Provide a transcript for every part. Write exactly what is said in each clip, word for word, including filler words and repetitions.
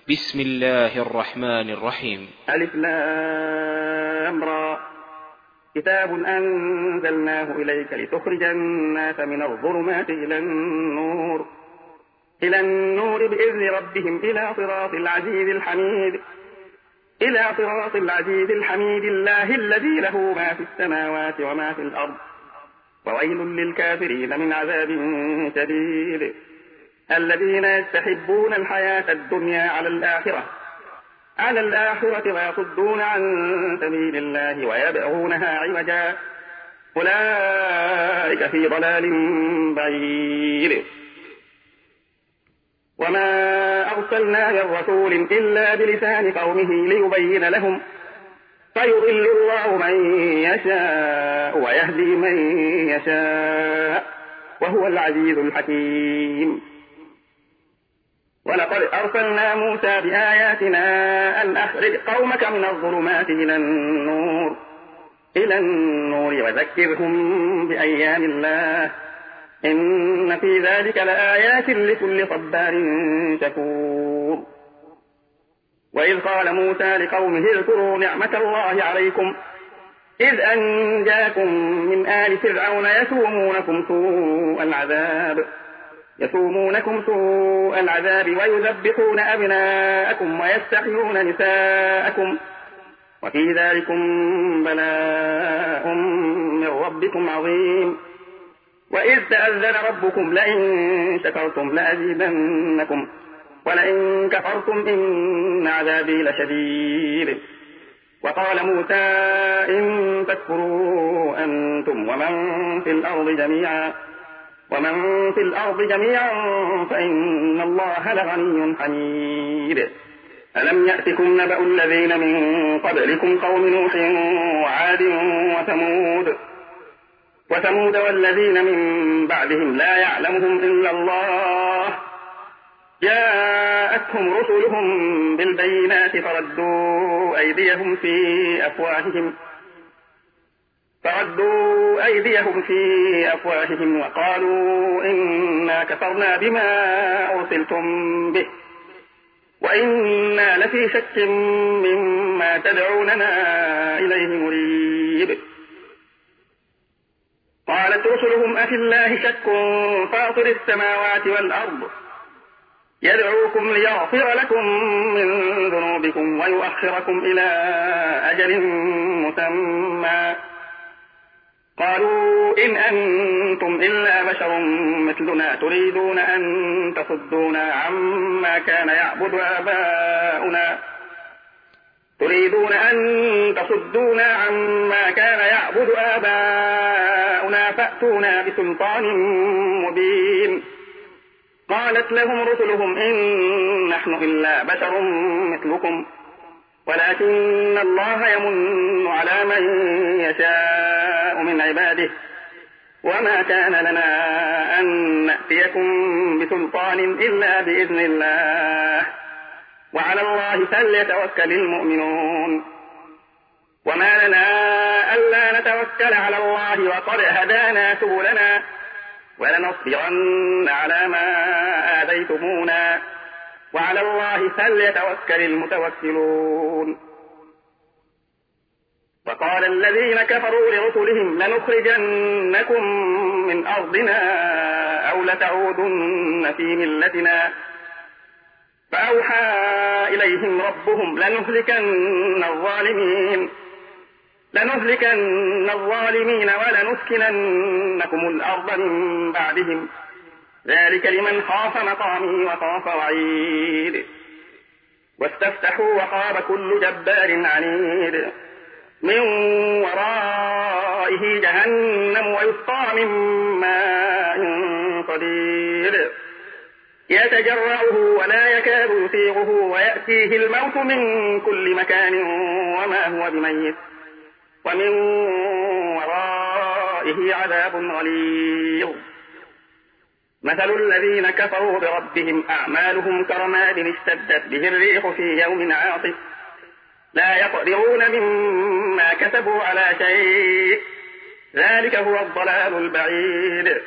بسم الله الرحمن الرحيم. ألف لام را كتاب أنزلناه إليك لتخرج الناس من الظلمات إلى النور إلى النور بإذن ربهم إلى صراط العزيز الحميد إلى صراط العزيز الحميد الله الذي له ما في السماوات وما في الأرض وويل للكافرين من عذاب شديد. الذين يستحبون الحياة الدنيا على الآخرة على الآخرة ويصدون عن سبيل الله ويبغونها عوجا أولئك في ضلال بعيد. وما أرسلنا من رسول إلا بلسان قومه ليبين لهم فيضل الله من يشاء ويهدي من يشاء وهو العزيز الحكيم. ولقد أرسلنا موسى بآياتنا أن أخرج قومك من الظلمات إلى النور إلى النور وذكرهم بأيام الله إن في ذلك لآيات لكل صبار شكور. وإذ قال موسى لقومه اذكروا نعمة الله عليكم إذ أنجاكم من آل فرعون يسومونكم سوء العذاب يسومونكم سوء العذاب ويذبحون أبناءكم ويستحيون نساءكم وفي ذلكم بلاء من ربكم عظيم. وإذ تأذن ربكم لئن شكرتم لأزيدنكم ولئن كفرتم إن عذابي لشديد. وقال موسى إن تكفروا أنتم ومن في الأرض جميعا ومن في الأرض جميعا فإن الله لغني حميد. ألم يأتكم نبأ الذين من قبلكم قوم نوح وعاد وثمود وثمود والذين من بعدهم لا يعلمهم إلا الله جاءتهم رسلهم بالبينات فردوا أيديهم في أفواههم فردوا أيديهم في أفواههم وقالوا إنا كفرنا بما أرسلتم به وإنا لفي شك مما تدعوننا إليه مريب. قالت رسلهم أفي الله شك فاطر السماوات والأرض يدعوكم ليغفر لكم من ذنوبكم ويؤخركم إلى أجل مسمى قالوا إن أنتم إلا بشر مثلنا تريدون أن تصدونا عما كان يعبد آباؤنا تريدون أن تصدونا عما كان يعبد آباؤنا فأتونا بسلطان مبين. قالت لهم رسلهم إن نحن إلا بشر مثلكم ولكن الله يمن على من يشاء من عباده وما كان لنا أن نأتيكم بسلطان إلا بإذن الله وعلى الله فليتوكل المؤمنون. وما لنا ألا نتوكل على الله وقد هدانا سبلنا ولنصبرن على ما آذيتمونا وعلى الله فليتوكل المتوكلون. وقال الذين كفروا لرسلهم لنخرجنكم من أرضنا أو لتعودن في ملتنا فأوحى إليهم ربهم لنهلكن الظالمين لنهلكن الظالمين ولنسكننكم الأرض من بعدهم ذلك لمن خاف مقامي وخاف وعيد. واستفتحوا وخاب كل جبار عنيد من ورائه جهنم ويسقى من ماء صديد يتجرعه ولا يكاد يسيغه ويأتيه الموت من كل مكان وما هو بميت ومن ورائه عذاب غليظ. مثل الذين كفروا بربهم أعمالهم كرماد اشتدت به الريح في يوم عاصف لا يقدرون مما كسبوا على شيء ذلك هو الضلال البعيد.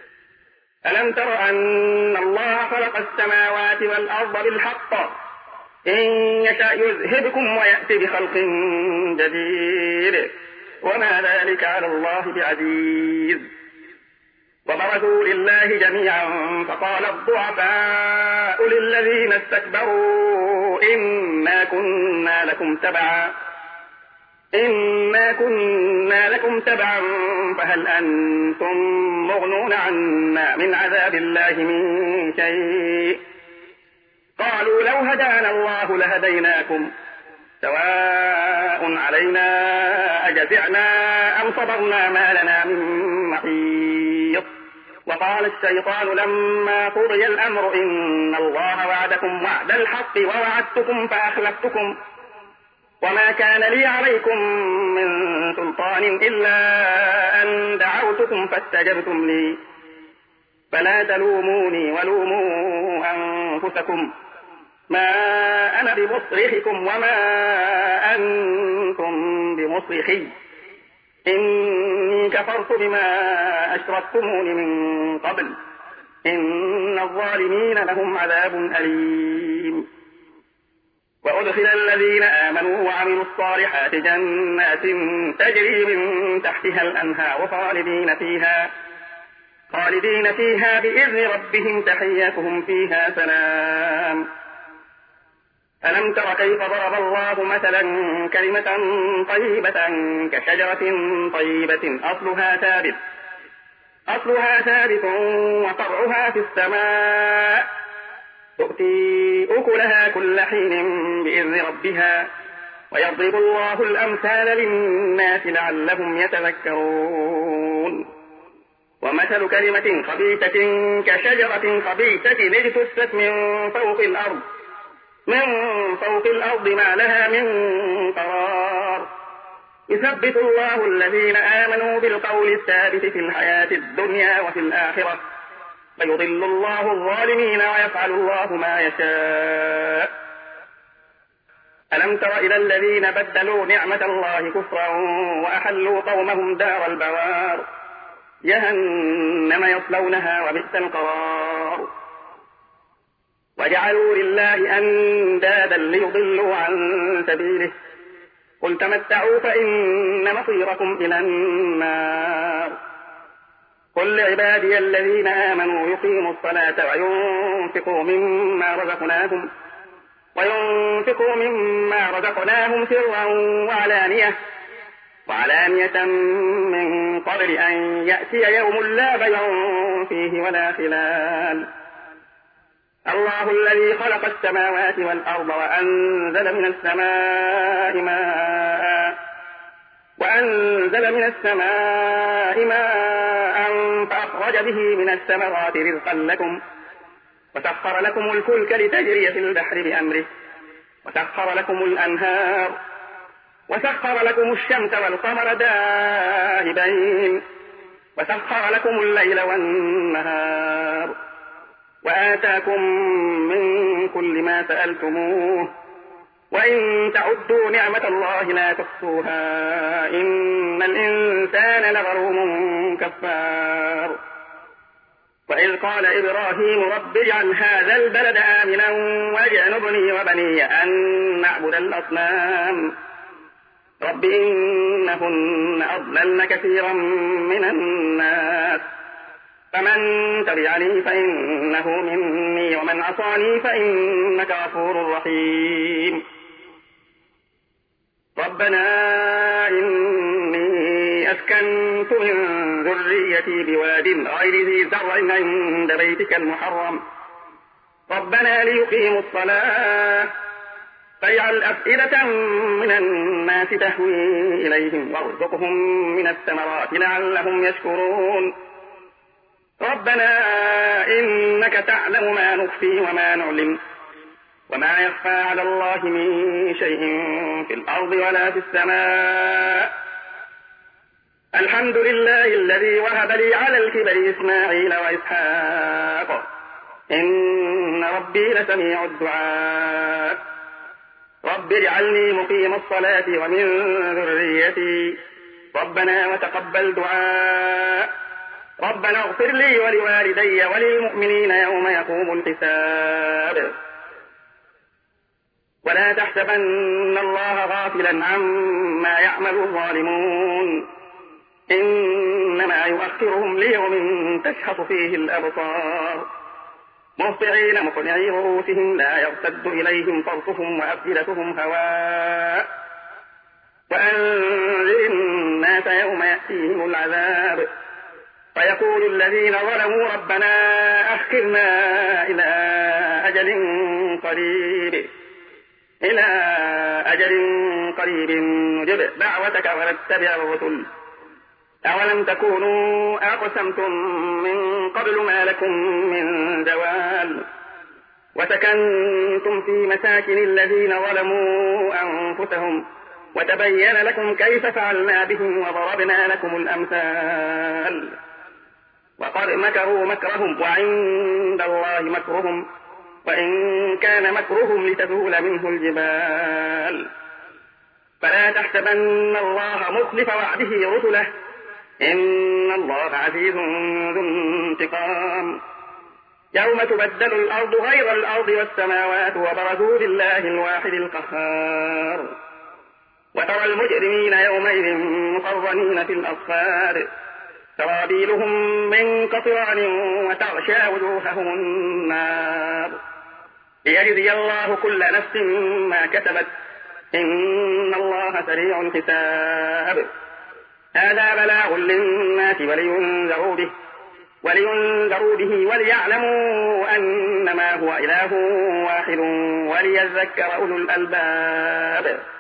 ألم تر أن الله خلق السماوات والأرض بالحق إن يشأ يذهبكم ويأتي بخلق جديد وما ذلك على الله بعزيز. وبرزوا لله جميعا فقال الضعفاء للذين استكبروا إنا كنا لكم تبعا إنا كنا لكم تبعا فهل أنتم مغنون عنا من عذاب الله من شيء. قالوا لو هدانا الله لهديناكم سواء علينا أجزعنا أم صبرنا ما لنا من محيط. وقال الشيطان لما قضي الأمر إن الله وعدكم وعد الحق ووعدتكم فأخلفتكم وما كان لي عليكم من سلطان إلا أن دعوتكم فاستجبتم لي فلا تلوموني ولوموا أنفسكم ما أنا بمصرخكم وما أنتم بمصرخي إني كفرت بما أشركتمون من قبل إن الظالمين لهم عذاب أليم. وأدخل الذين آمنوا وعملوا الصالحات جنات تجري من تحتها الأنهار خالدين فيها خالدين فيها بإذن ربهم تحيتهم فيها سلام. ألم تر كيف ضرب الله مثلا كلمة طيبة كشجرة طيبة أصلها ثابت أصلها ثابت وفرعها في السماء تؤتي أكلها كل حين بإذن ربها ويضرب الله الأمثال للناس لعلهم يتذكرون. ومثل كلمة خبيثة كشجرة خبيثة اجتثت من فوق الأرض من فوق الأرض ما لها من قرار يثبت الله الذين آمنوا بالقول الثابت في الحياة الدنيا وفي الآخرة ويضل الله الظالمين ويفعل الله ما يشاء. ألم تر إلى الذين بدلوا نعمة الله كفرا وأحلوا قومهم دار البوار جهنم يصلونها وبئس القرار. وجعلوا لله أندادا ليضلوا عن سبيله قل تمتعوا فإن مصيركم إلى النار. قل لعبادي الذين آمنوا يقيموا الصلاة وينفقوا مما رزقناهم وينفقوا مما رزقناهم سرا وعلانية وعلانية من قبل أن يأتي يوم لا بيع فيه ولا خلال. الله الذي خلق السماوات والأرض وأنزل من السماء ماء وأنزل من السماء ماء فأخرج به من الثمرات رزقا لكم وسخر لكم الفلك لتجري في البحر بأمره وسخر لكم الأنهار وسخر لكم الشمس والقمر دائبين وسخر لكم الليل والنهار وآتاكم من كل ما سألتموه وإن تعدوا نعمة الله لا تحصوها إن الإنسان لظلوم كفار. وإذ قال إبراهيم رب اجعل هذا البلد آمنا واجنبني وبني أن نعبد الأصنام رب إنهن أضللن كثيرا من الناس فمن تبعني فإنه مني ومن عصاني فإنك غفور رحيم. ربنا إني أسكنت من ذريتي بواد غير ذي زرع عند بيتك المحرم ربنا ليقيموا الصلاة فاجعل أفئدة من الناس تهوي إليهم وارزقهم من الثمرات لعلهم يشكرون. ربنا إنك تعلم ما نخفي وما نعلم وما يخفى على الله من شيء في الأرض ولا في السماء. الحمد لله الذي وهب لي على الكبر إسماعيل وإسحاق إن ربي لسميع الدعاء. رب اجعلني مقيم الصلاة ومن ذريتي ربنا وتقبل دعاء. ربنا اغفر لي ولوالدي وللمؤمنين يوم يقوم الحساب. ولا تحسبن الله غافلا عما يعمل الظالمون إنما يؤخرهم ليوم تشخص فيه الأبصار مهطعين مقنعي رؤوسهم لا يرتد إليهم طرفهم وأفئدتهم هواء وأنذر الناس يوم يأتيهم العذاب فيقول الذين ظلموا ربنا أخرنا إلى أجل قريب إلى أجل قريب نجب دعوتك ونتبع الرسل أولم تكونوا أقسمتم من قبل ما لكم من زوال وسكنتم في مساكن الذين ظلموا أنفسهم وتبين لكم كيف فعلنا بهم وضربنا لكم الأمثال وقد مكروا مكرهم وعند الله مكرهم وإن كان مكرهم لتزول منه الجبال فلا تحسبن الله مخلف وعده رسله إن الله عزيز ذو انتقام يوم تبدل الأرض غير الأرض والسماوات وبرزوا لله الواحد القهار وترى المجرمين يومئذ مقرنين في الأصفاد سرابيلهم من قطران وتغشى وجوههم النار ليجزي الله كل نفس ما كسبت إن الله سريع الحساب هذا بلاغ للناس ولينذروا به ولينذروا به وليعلموا أنما هو إله واحد وليذكر أولو الألباب